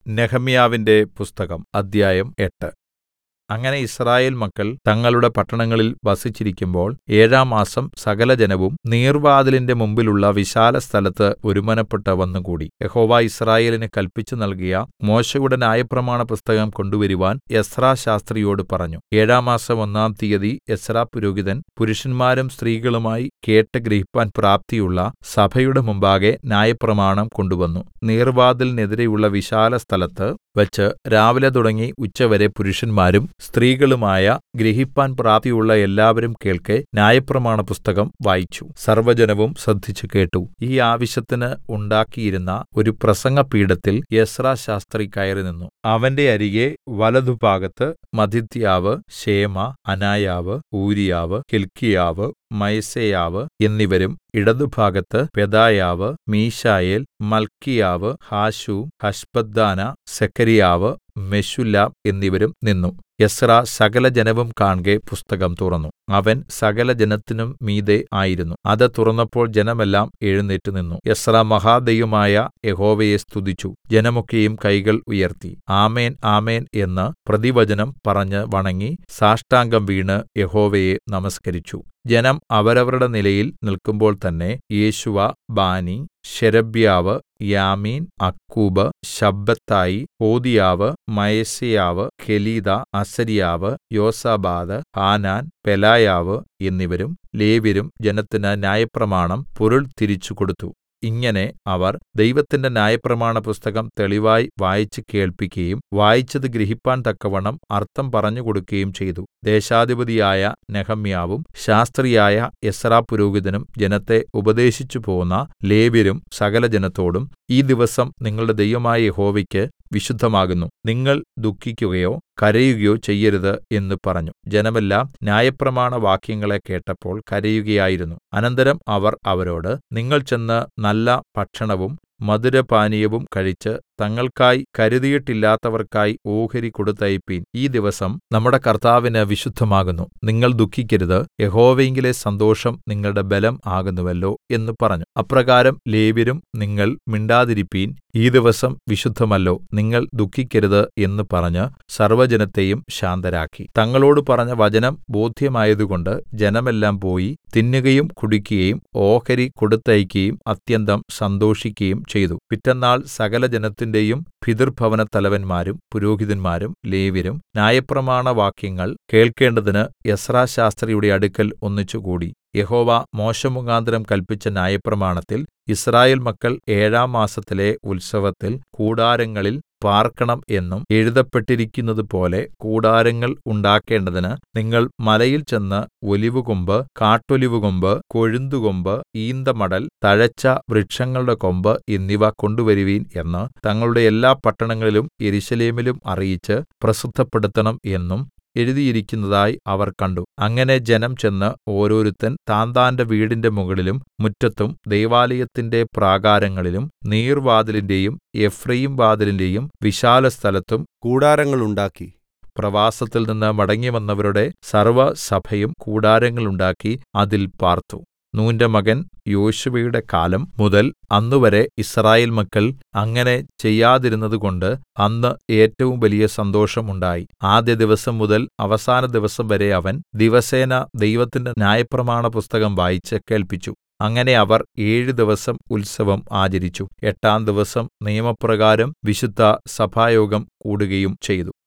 നെഹെമ്യാവിന്റെ പുസ്തകം അദ്ധ്യായം 8. അങ്ങനെ യിസ്രായേൽ മക്കൾ തങ്ങളുടെ പട്ടണങ്ങളിൽ വസിച്ചിരിക്കുമ്പോൾ 7-ാം മാസം സകലജനവും നീർവ്വാതിലിന്റെ മുമ്പിലുള്ള വിശാലസ്ഥലത്ത് ഒരുമനപ്പെട്ട് വന്നുകൂടി. യഹോവ യിസ്രായേലിന് കല്പിച്ചു നൽകിയ മോശെയുടെ ന്യായപ്രമാണപുസ്തകം കൊണ്ടുവരുവാൻ എസ്രാ ശാസ്ത്രിയോട് പറഞ്ഞു. 7-ാം മാസം 1-ാം തീയതി എസ്രാപുരോഹിതൻ പുരുഷന്മാരും സ്ത്രീകളുമായി കേട്ട് ഗ്രഹിപ്പാൻ പ്രാപ്തിയുള്ള സഭയുടെ മുമ്പാകെ ന്യായപ്രമാണം കൊണ്ടുവന്നു. നീർവ്വാതിലിനെതിരെയുള്ള വിശാലസ്ഥലത്ത് വച്ച് രാവിലെ തുടങ്ങി ഉച്ചവരെ പുരുഷന്മാരും സ്ത്രീകളുമായ ഗ്രഹിപ്പാൻ പ്രാപ്തിയുള്ള എല്ലാവരും കേൾക്കെ ന്യായപ്രമാണപുസ്തകം വായിച്ചു. സർവ്വജനവും ശ്രദ്ധിച്ചു കേട്ടു. ഈ ആവശ്യത്തിന് ഉണ്ടാക്കിയിരുന്ന ഒരു പ്രസംഗപീഠത്തിൽ എസ്രാ ശാസ്ത്രി കയറി നിന്നു. അവന്റെ അരികെ വലത്തുഭാഗത്ത് മത്ഥിഥ്യാവ്, ശേമാ, അനായാവ്, ഊരീയാവ്, ഹില്ക്കീയാവ്, മയസേയാവ് എന്നിവരും ഇടത്തുഭാഗത്ത് പെദായാവ്, മീശായേൽ, മല്ക്കീയാവ്, ഹാശൂം, ഹശ്ബദ്ദാന, സെഖര്യാവ്, മെശുല്ലാം എന്നിവരും നിന്നു. എസ്രാ സകലജനവും കാൺകെ പുസ്തകം തുറന്നു. അവൻ സകലജനത്തിനും മീതെ ആയിരുന്നു. അത് തുറന്നപ്പോൾ ജനമെല്ലാം എഴുന്നേറ്റ് നിന്നു. എസ്രാ മഹാദൈവമായ യഹോവയെ സ്തുതിച്ചു. ജനമൊക്കെയും കൈകൾ ഉയർത്തി ആമേൻ ആമേൻ എന്ന് പ്രതിവചനം പറഞ്ഞ് വണങ്ങി സാഷ്ടാംഗം വീണ് യഹോവയെ നമസ്കരിച്ചു. ജനം അവരവരുടെ നിലയിൽ നിൽക്കുമ്പോൾ തന്നെ യേശുവ, ബാനി, ശേരെബ്യാവ്, യാമീൻ, അക്കൂബ്, ശബ്ബത്തായി, ഹോദീയാവ്, മയസേയാവ്, കെലീതാ, അസര്യാവ്, യോസാബാദ്, ഹാനാൻ, പെലായാവ് എന്നിവരും ലേവ്യരും ജനത്തിന് ന്യായപ്രമാണം പൊരുൾ തിരിച്ചു കൊടുത്തു. ഇങ്ങനെ അവർ ദൈവത്തിന്റെ ന്യായപ്രമാണപുസ്തകം തെളിവായി വായിച്ച് കേൾപ്പിക്കയും വായിച്ചത് ഗ്രഹിപ്പാൻ തക്കവണ്ണം അർത്ഥം പറഞ്ഞുകൊടുക്കയും ചെയ്തു. ദേശാധിപതിയായ നെഹെമ്യാവും ശാസ്ത്രിയായ എസ്രാപുരോഹിതനും ജനത്തെ ഉപദേശിച്ചുപോന്ന ലേവ്യരും സകലജനത്തോടും ഈ ദിവസം നിങ്ങളുടെ ദൈവമായ യഹോവയ്ക്ക് വിശുദ്ധമാകുന്നു. നിങ്ങൾ ദുഃഖിക്കുകയോ കരയുകയോ ചെയ്യരുത് എന്ന് പറഞ്ഞു. ജനമെല്ലാം ന്യായപ്രമാണവാക്യങ്ങളെ കേട്ടപ്പോൾ കരയുകയായിരുന്നു. അനന്തരം അവർ അവരോട്, നിങ്ങൾ ചെന്ന് നല്ല ഭക്ഷണവും മധുരപാനീയവും കഴിച്ച് തങ്ങൾക്കായി കരുതിയിട്ടില്ലാത്തവർക്കായി ഓഹരി കൊടുത്തയപ്പിൻ. ഈ ദിവസം നമ്മുടെ കർത്താവിന് വിശുദ്ധമാകുന്നു. നിങ്ങൾ ദുഃഖിക്കരുത്. യഹോവയിങ്കലെ സന്തോഷം നിങ്ങളുടെ ബലം ആകുന്നുവല്ലോ എന്ന് പറഞ്ഞു. അപ്രകാരം ലേവ്യരും നിങ്ങൾ മിണ്ടാതിരിപ്പീൻ, ഈ ദിവസം വിശുദ്ധമല്ലോ, നിങ്ങൾ ദുഃഖിക്കരുത് എന്ന് പറഞ്ഞ് സർവ്വജനത്തെയും ശാന്തരാക്കി. തങ്ങളോട് പറഞ്ഞ വചനം ബോദ്ധ്യമായതുകൊണ്ട് ജനമെല്ലാം പോയി തിന്നുകയും കുടിക്കുകയും ഓഹരി കൊടുത്തയക്കുകയും അത്യന്തം സന്തോഷിക്കുകയും ചെയ്തു. പിറ്റെന്നാൾ സകലജനത്തിന്റെയും പിതൃഭവനത്തലവന്മാരും പുരോഹിതന്മാരും ലേവ്യരും ന്യായപ്രമാണവാക്യങ്ങൾ കേൾക്കേണ്ടതിന് എസ്രാ ശാസ്ത്രിയുടെ അടുക്കൽ ഒന്നിച്ചുകൂടി. യഹോവ മോശെമുഖാന്തരം കല്പിച്ച ന്യായപ്രമാണത്തിൽ യിസ്രായേൽ മക്കൾ 7-ാം മാസത്തിലെ ഉത്സവത്തിൽ കൂടാരങ്ങളിൽ പാർക്കണം എന്നും എഴുതപ്പെട്ടിരിക്കുന്നതുപോലെ കൂടാരങ്ങൾ ഉണ്ടാക്കേണ്ടതിന് നിങ്ങൾ മലയിൽ ചെന്ന് ഒലിവുകൊമ്പ്, കാട്ടൊലിവുകൊമ്പ്, കൊഴുന്തുകൊമ്പ്, ഈന്തമടൽ, തഴച്ച വൃക്ഷങ്ങളുടെ കൊമ്പ് എന്നിവ കൊണ്ടുവരുവിൻ എന്ന് തങ്ങളുടെ എല്ലാ പട്ടണങ്ങളിലും യെരൂശലേമിലും അറിയിച്ച് പ്രസിദ്ധപ്പെടുത്തണം എന്നും എഴുതിയിരിക്കുന്നതായി അവർ കണ്ടു. അങ്ങനെ ജനം ചെന്ന് ഓരോരുത്തൻ താന്താന്റെ വീടിന്റെ മുകളിലും മുറ്റത്തും ദൈവാലയത്തിന്റെ പ്രാകാരങ്ങളിലും നീർവ്വാതിലിന്റെയും എഫ്രയീംവാതിലിന്റെയും വിശാലസ്ഥലത്തും കൂടാരങ്ങളുണ്ടാക്കി. പ്രവാസത്തിൽ നിന്ന് മടങ്ങിവന്നവരുടെ സർവ്വസഭയും കൂടാരങ്ങളുണ്ടാക്കി അതിൽ പാർത്തു. നൂന്റെ മകൻ യോശുവയുടെ കാലം മുതൽ അന്നുവരെ യിസ്രായേൽ മക്കൾ അങ്ങനെ ചെയ്യാതിരുന്നതുകൊണ്ട് അന്ന് ഏറ്റവും വലിയ സന്തോഷം ഉണ്ടായി. ആദ്യ ദിവസം മുതൽ അവസാന ദിവസം വരെ അവൻ ദിവസേന ദൈവത്തിന്റെ ന്യായപ്രമാണപുസ്തകം വായിച്ച് കേൾപ്പിച്ചു. അങ്ങനെ അവർ 7 ദിവസം ഉത്സവം ആചരിച്ചു. 8-ാം ദിവസം നിയമപ്രകാരം വിശുദ്ധ സഭായോഗം കൂടുകയും ചെയ്തു.